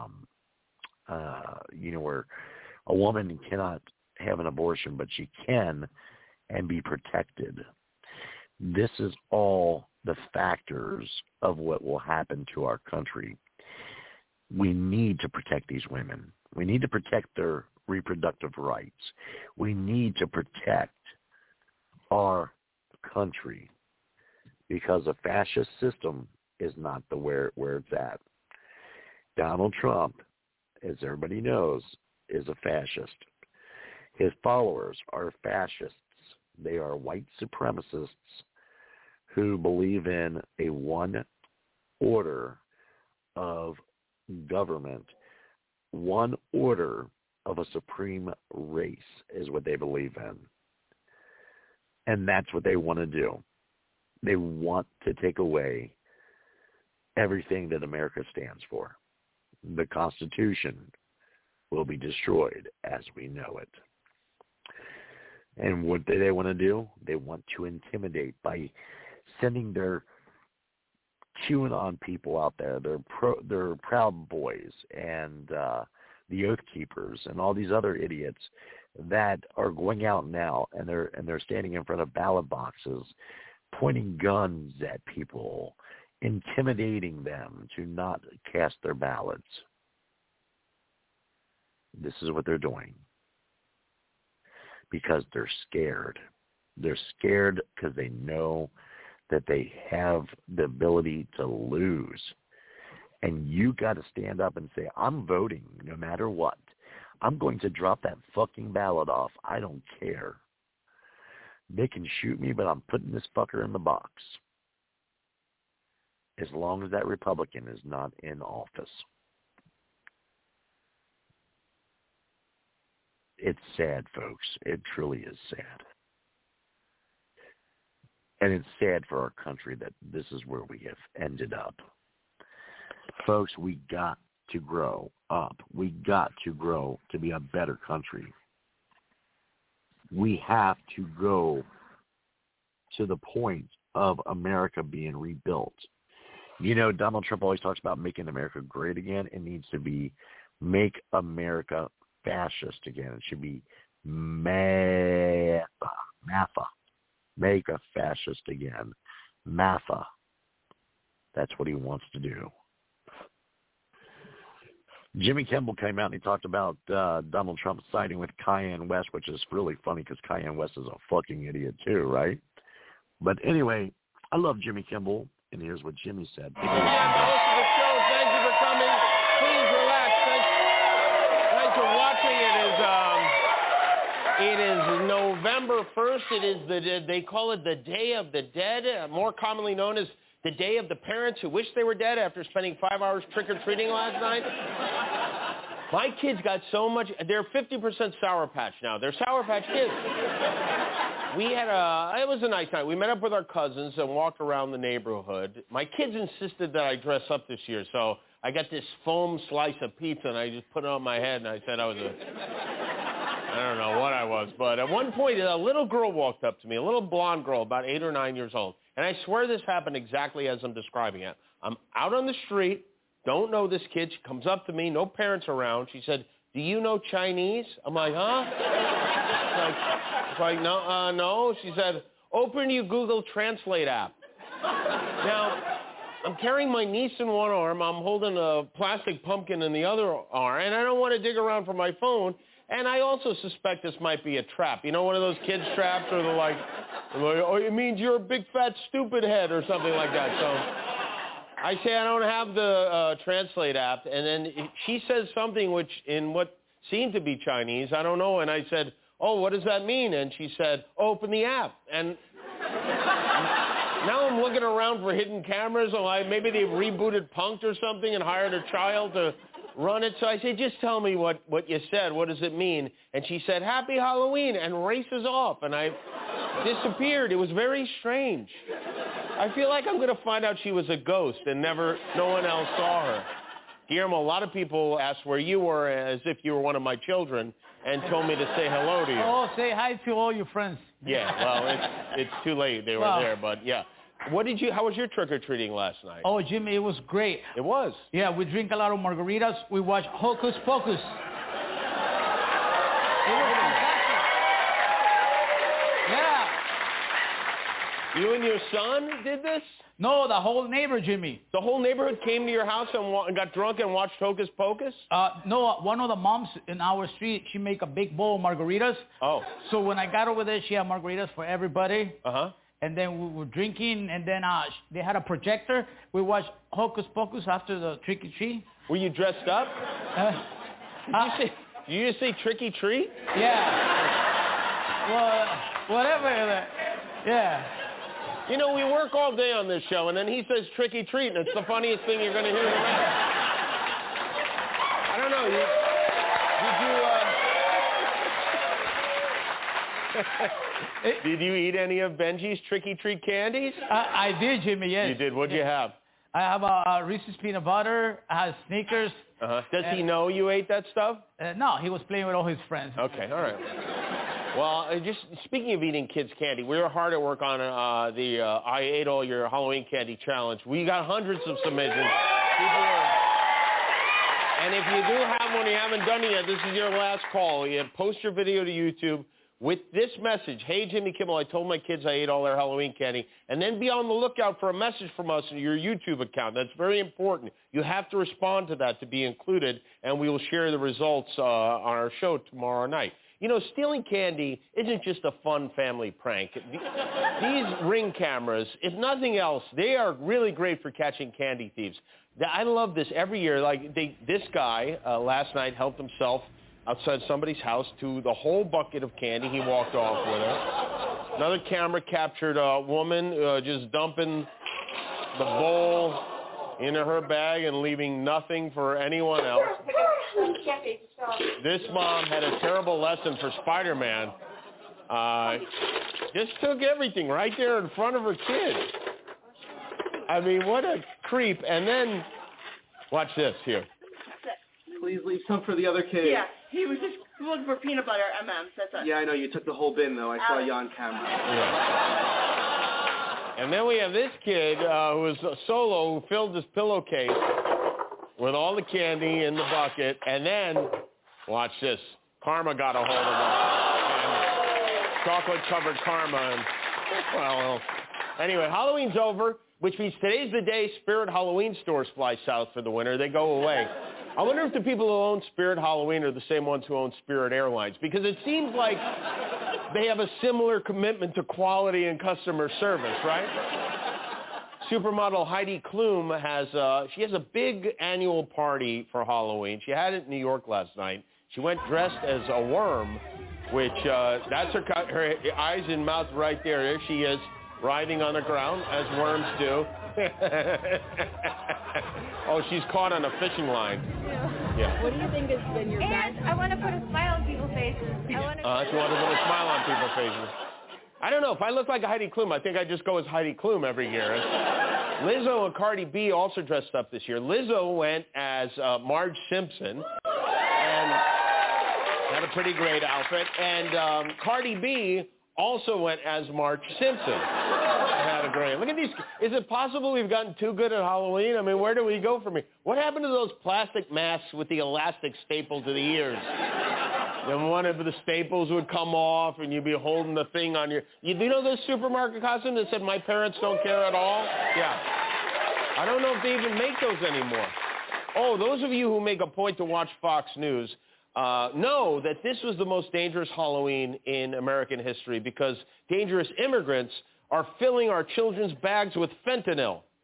Speaker 3: where a woman cannot have an abortion, but she can and be protected. This is all the factors of what will happen to our country. We need to protect these women. We need to protect their reproductive rights. We need to protect our country because a fascist system is not the where it's at. Donald Trump, as everybody knows, is a fascist. His followers are fascists. They are white supremacists who believe in a one order of government, one order of a supreme race is what they believe in. And that's what they want to do. They want to take away everything that America stands for. The Constitution will be destroyed as we know it. And what do they want to do? They want to intimidate by sending their QAnon people out there, their Proud Boys and the Oath Keepers and all these other idiots that are going out now and they're standing in front of ballot boxes, pointing guns at people, intimidating them to not cast their ballots. This is what they're doing because they're scared. They're scared because they know that they have the ability to lose. And you got to stand up and say, I'm voting no matter what. I'm going to drop that fucking ballot off. I don't care. They can shoot me, but I'm putting this fucker in the box. As long as that Republican is not in office. It's sad, folks. It truly is sad. And it's sad for our country that this is where we have ended up. Folks, we got to grow up. We got to grow to be a better country. We have to go to the point of America being rebuilt. Donald Trump always talks about making America great again. It needs to be make America fascist again. It should be MAFA. Make a fascist again. MAFA. That's what he wants to do. Jimmy Kimmel came out and he talked about Donald Trump siding with Kanye West, which is really funny because Kanye West is a fucking idiot too, right? But anyway, I love Jimmy Kimmel, and here's what Jimmy said.
Speaker 11: Host of the show, thank you for coming. Please relax. Thanks for watching. It is November 1st. It is they call it the Day of the Dead, more commonly known as the Day of the Parents Who Wish They Were Dead after spending 5 hours trick-or-treating last night. My kids got so much. They're 50% Sour Patch now. They're Sour Patch Kids. It was a nice night. We met up with our cousins and walked around the neighborhood. My kids insisted that I dress up this year, so I got this foam slice of pizza, and I just put it on my head, and I said I don't know what I was. But at one point, a little girl walked up to me, a little blonde girl, about 8 or 9 years old. And I swear this happened exactly as I'm describing it. I'm out on the street, don't know this kid. She comes up to me, no parents around. She said, "Do you know Chinese?" I'm like, "Huh?" It's like no. She said, "Open your Google Translate app." Now, I'm carrying my niece in one arm. I'm holding a plastic pumpkin in the other arm, and I don't want to dig around for my phone. And I also suspect this might be a trap. One of those kids' traps where they're like, "Oh, it means you're a big, fat, stupid head," or something like that. So I say I don't have the Translate app, and then she says something which in what seemed to be Chinese. I don't know, and I said, oh, what does that mean? And she said, open the app. And now I'm looking around for hidden cameras. Maybe they rebooted Punk'd or something and hired a child to run it. So I said, just tell me what you said. What does it mean? And she said, Happy Halloween, and races off. And I disappeared. It was very strange. I feel like I'm going to find out she was a ghost and no one else saw her. Guillermo, a lot of people asked where you were as if you were one of my children and told me to say hello to you.
Speaker 12: Oh, say hi to all your friends.
Speaker 11: Yeah, well, it's too late. They were there, but yeah. How was your trick-or-treating last night?
Speaker 12: Oh, Jimmy, it was great.
Speaker 11: It was?
Speaker 12: Yeah, we drink a lot of margaritas. We watch Hocus Pocus. Yeah.
Speaker 11: You and your son did this?
Speaker 12: No, the whole neighborhood, Jimmy.
Speaker 11: The whole neighborhood came to your house and got drunk and watched Hocus Pocus?
Speaker 12: No, one of the moms in our street, she make a big bowl of margaritas.
Speaker 11: Oh.
Speaker 12: So when I got over there, she had margaritas for everybody.
Speaker 11: Uh-huh.
Speaker 12: And then we were drinking, and then they had a projector. We watched Hocus Pocus after the Trick or Treat.
Speaker 11: Were you dressed up? Did you just say Trick or Treat?
Speaker 12: Yeah. Well, whatever. Yeah.
Speaker 11: You know, we work all day on this show, and then he says Trick or Treat, and it's the funniest thing you're going to hear around. I don't know. Did you eat any of Benji's Trick or Treat candies?
Speaker 12: I did, Jimmy, yes.
Speaker 11: You did? What'd you have?
Speaker 12: I have a Reese's peanut butter. I have Snickers.
Speaker 11: Uh-huh. Does he know you ate that stuff?
Speaker 12: No, he was playing with all his friends.
Speaker 11: Okay, all right. Well, just speaking of eating kids' candy, we were hard at work on the I Ate All Your Halloween Candy Challenge. We got hundreds of submissions. And if you do have one you haven't done it yet, this is your last call. You post your video to YouTube with this message, Hey, Jimmy Kimmel, I told my kids I ate all their Halloween candy. And then be on the lookout for a message from us in your YouTube account. That's very important. You have to respond to that to be included, and we will share the results on our show tomorrow night. You know, stealing candy isn't just a fun family prank. These Ring cameras, if nothing else, they are really great for catching candy thieves. I love this every year. Like this guy last night helped himself outside somebody's house to the whole bucket of candy. He walked off with it. Another camera captured a woman just dumping the bowl into her bag and leaving nothing for anyone else. This mom had a terrible lesson for Spider-Man. Just took everything right there in front of her kid. I mean, what a creep. And then, watch this here.
Speaker 13: Please leave some for the other kids.
Speaker 14: Yeah, he was just looking for peanut butter M&Ms. That's it.
Speaker 13: Yeah, I know. You took the whole bin, though. I saw you on camera.
Speaker 11: Yeah. And then we have this kid who was solo, who filled his pillowcase with all the candy in the bucket. And then, watch this. Karma got a hold of him. And chocolate-covered Karma. And, well, anyway, Halloween's over, which means today's the day Spirit Halloween stores fly south for the winter. They go away. I wonder if the people who own Spirit Halloween are the same ones who own Spirit Airlines, because it seems like they have a similar commitment to quality and customer service, right? Supermodel Heidi Klum has a big annual party for Halloween. She had it in New York last night. She went dressed as a worm, which that's her eyes and mouth right there. There she is, writhing on the ground, as worms do. Oh, she's caught on a fishing line. Yeah.
Speaker 15: What do you think has been your best? I want to put a smile on people's faces.
Speaker 11: She wants to put a smile on people's faces. I don't know. If I look like a Heidi Klum, I think I just go as Heidi Klum every year. Lizzo and Cardi B also dressed up this year. Lizzo went as Marge Simpson and had a pretty great outfit. And Cardi B also went as Marge Simpson. Had a great. Look at these. Is it possible we've gotten too good at Halloween? I mean, where do we go from here? What happened to those plastic masks with the elastic stapled to the ears? Then one of the staples would come off, and you'd be holding the thing on your... You know those supermarket costumes that said, my parents don't care at all? Yeah. I don't know if they even make those anymore. Oh, those of you who make a point to watch Fox News know that this was the most dangerous Halloween in American history because dangerous immigrants are filling our children's bags with fentanyl.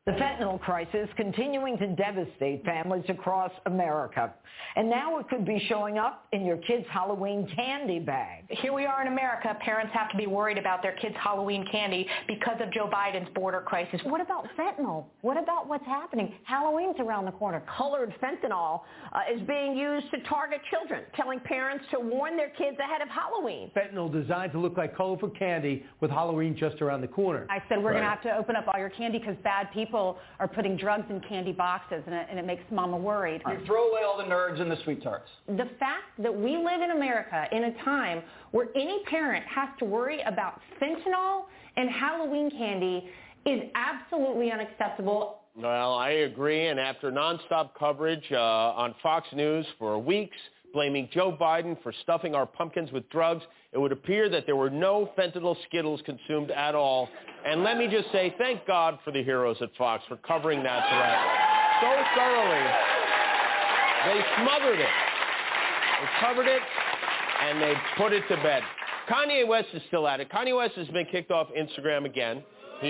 Speaker 16: The fentanyl crisis continuing to devastate families across America. And now it could be showing up in your kids' Halloween candy bag.
Speaker 17: Here we are in America. Parents have to be worried about their kids' Halloween candy because of Joe Biden's border crisis.
Speaker 18: What about fentanyl? What about what's happening? Halloween's around the corner.
Speaker 19: Colored fentanyl is being used to target children, telling parents to warn their kids ahead of Halloween.
Speaker 20: Fentanyl designed to look like colorful candy with Halloween just around the corner.
Speaker 17: I said we're going to have to open up all your candy because bad people are putting drugs in candy boxes, and it makes Mama worried.
Speaker 21: You throw away all the nerds and the sweet tarts.
Speaker 17: The fact that we live in America in a time where any parent has to worry about fentanyl and Halloween candy is absolutely unacceptable.
Speaker 11: Well, I agree, and after nonstop coverage on Fox News for weeks, blaming Joe Biden for stuffing our pumpkins with drugs, it would appear that there were no fentanyl Skittles consumed at all. And let me just say, thank God for the heroes at Fox for covering that threat so thoroughly. They smothered it. They covered it, and they put it to bed. Kanye West is still at it. Kanye West has been kicked off Instagram again.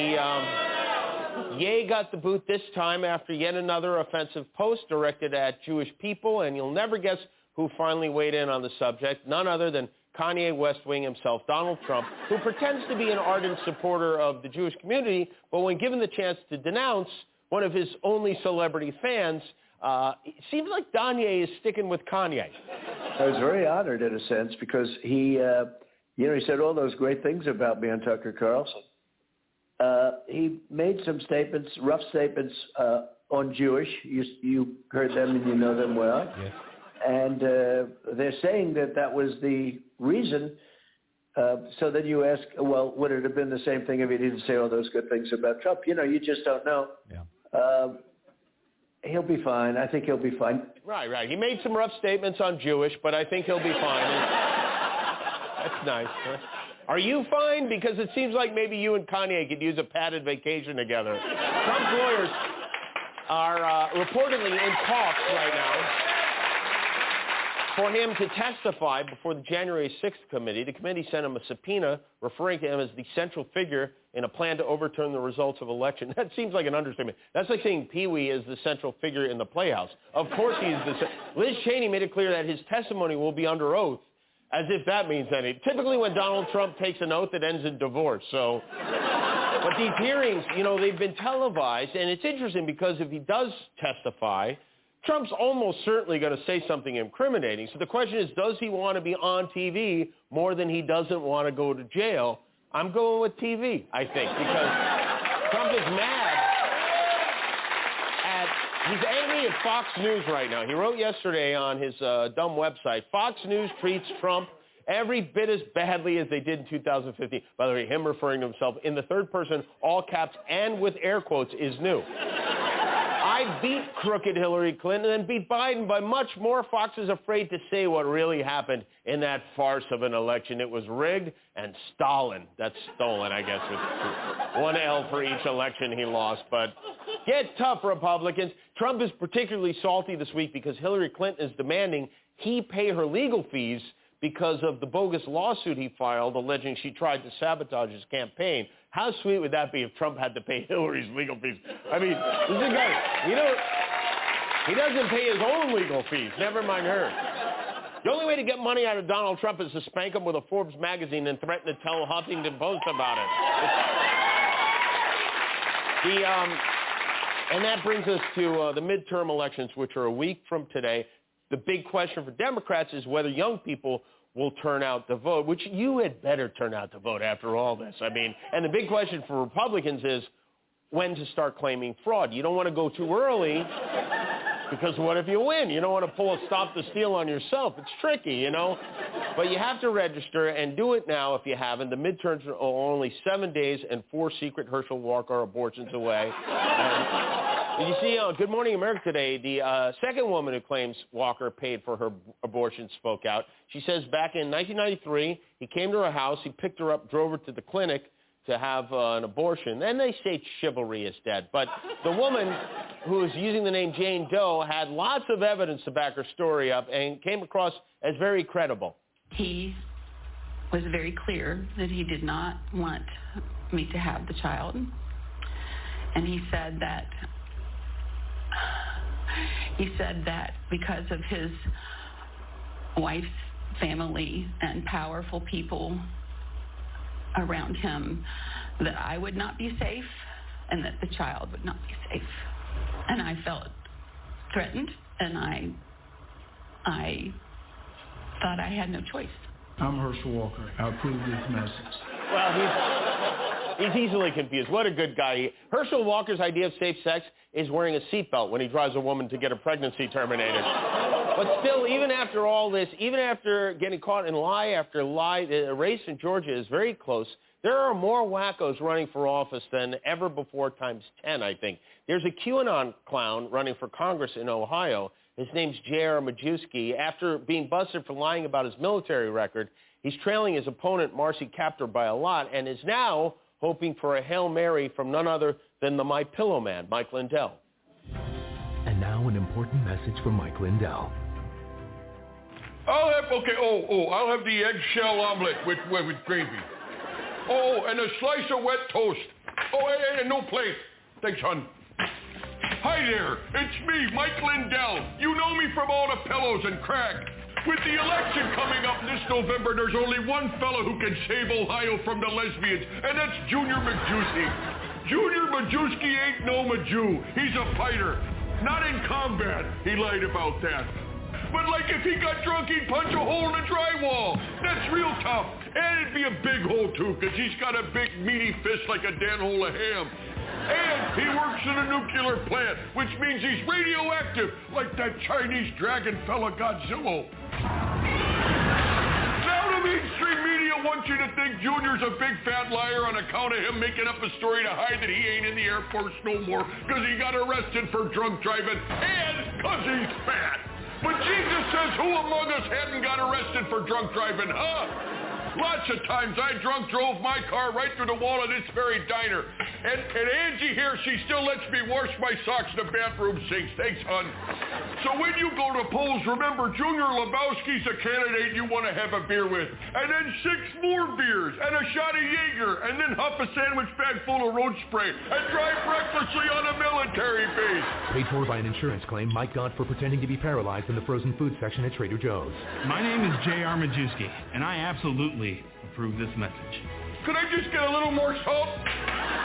Speaker 11: Ye got the boot this time after yet another offensive post directed at Jewish people, and you'll never guess who finally weighed in on the subject, none other than Kanye West wing himself, Donald Trump, who pretends to be an ardent supporter of the Jewish community, but when given the chance to denounce one of his only celebrity fans, it seems like Kanye is sticking with Kanye.
Speaker 22: I was very honored in a sense because he said all those great things about me on Tucker Carlson. He made some statements, rough statements on Jewish. You heard them and you know them well. Yes. And they're saying that was the reason. So then you ask, well, would it have been the same thing if he didn't say all those good things about Trump? You just don't know. Yeah. He'll be fine. I think he'll be fine.
Speaker 11: Right. He made some rough statements on Jewish, but I think he'll be fine. That's nice. Are you fine? Because it seems like maybe you and Kanye could use a padded vacation together. Trump's lawyers are reportedly in talks right now for him to testify before the January 6th committee. The committee sent him a subpoena referring to him as the central figure in a plan to overturn the results of election. That seems like an understatement. That's like saying Pee-wee is the central figure in the Playhouse. Of course he's Liz Cheney made it clear that his testimony will be under oath, as if that means anything. Typically when Donald Trump takes an oath, it ends in divorce. So, but these hearings, they've been televised, and it's interesting because if he does testify, Trump's almost certainly going to say something incriminating. So the question is, does he want to be on TV more than he doesn't want to go to jail? I'm going with TV, I think, because Trump is mad he's angry at Fox News right now. He wrote yesterday on his dumb website, Fox News treats Trump every bit as badly as they did in 2015. By the way, him referring to himself in the third person, all caps and with air quotes, is new. I beat crooked Hillary Clinton and beat Biden by much more. Fox is afraid to say what really happened in that farce of an election. It was rigged and Stalin. That's stolen, I guess, with one L for each election he lost. But get tough, Republicans. Trump is particularly salty this week because Hillary Clinton is demanding he pay her legal fees because of the bogus lawsuit he filed alleging she tried to sabotage his campaign. How sweet would that be if Trump had to pay Hillary's legal fees? I mean, this is a guy, he doesn't pay his own legal fees, never mind hers. The only way to get money out of Donald Trump is to spank him with a Forbes magazine and threaten to tell Huffington Post about it. And that brings us to the midterm elections, which are a week from today. The big question for Democrats is whether young people will turn out to vote, which you had better turn out to vote after all this. I mean, and the big question for Republicans is when to start claiming fraud. You don't want to go too early because what if you win? You don't want to pull a stop the steal on yourself. It's tricky, But you have to register and do it now if you haven't. The midterms are only 7 days and 4 secret Herschel Walker abortions away. You see, Good Morning America today, the second woman who claims Walker paid for her abortion spoke out. She says back in 1993, he came to her house, he picked her up, drove her to the clinic to have an abortion. Then they say chivalry is dead. But the woman who is using the name Jane Doe had lots of evidence to back her story up and came across as very credible.
Speaker 23: He was very clear that he did not want me to have the child. And he said that because of his wife's family and powerful people around him, that I would not be safe and that the child would not be safe. And I felt threatened, and I thought I had no choice.
Speaker 1: I'm Herschel Walker. I approve this message.
Speaker 11: Well, he's easily confused. What a good guy. Herschel Walker's idea of safe sex is wearing a seatbelt when he drives a woman to get a pregnancy terminated. But still, even after all this, even after getting caught in lie after lie, the race in Georgia is very close. There are more wackos running for office than ever before times 10, I think. There's a QAnon clown running for Congress in Ohio. His name's J.R. Majewski. After being busted for lying about his military record, he's trailing his opponent, Marcy Kaptur, by a lot, and is now hoping for a Hail Mary from none other than the My Pillow Man, Mike Lindell.
Speaker 2: And now an important message from Mike Lindell.
Speaker 6: I'll have the eggshell omelet with gravy. Oh, and a slice of wet toast. Oh, and no plate. Thanks, hon. Hi there, it's me, Mike Lindell. You know me from all the pillows and crack. With the election coming up this November, there's only one fella who can save Ohio from the lesbians, and that's Junior Majewski. Junior Majewski ain't no Majew. He's a fighter. Not in combat. He lied about that. But like if he got drunk, he'd punch a hole in the drywall. That's real tough. And it'd be a big hole, too, because he's got a big, meaty fist like a damn hole of ham. And he works in a nuclear plant, which means he's radioactive, like that Chinese dragon fella Godzilla. Now the mainstream media wants you to think Junior's a big fat liar on account of him making up a story to hide that he ain't in the Air Force no more because he got arrested for drunk driving and because he's fat. But Jesus says, who among us hadn't got arrested for drunk driving, huh? Lots of times I drunk drove my car right through the wall of this very diner. And Angie here, she still lets me wash my socks in the bathroom sinks. Thanks, hon. So when you go to polls, remember Junior Lebowski's a candidate you want to have a beer with. And then 6 more beers, and a shot of Jaeger, and then huff a sandwich bag full of road spray, and drive recklessly on a military base.
Speaker 2: Paid for by an insurance claim Mike got for pretending to be paralyzed in the frozen food section at Trader Joe's.
Speaker 1: My name is J.R. Majewski, and I absolutely approve this message.
Speaker 6: Could I just get a little more salt?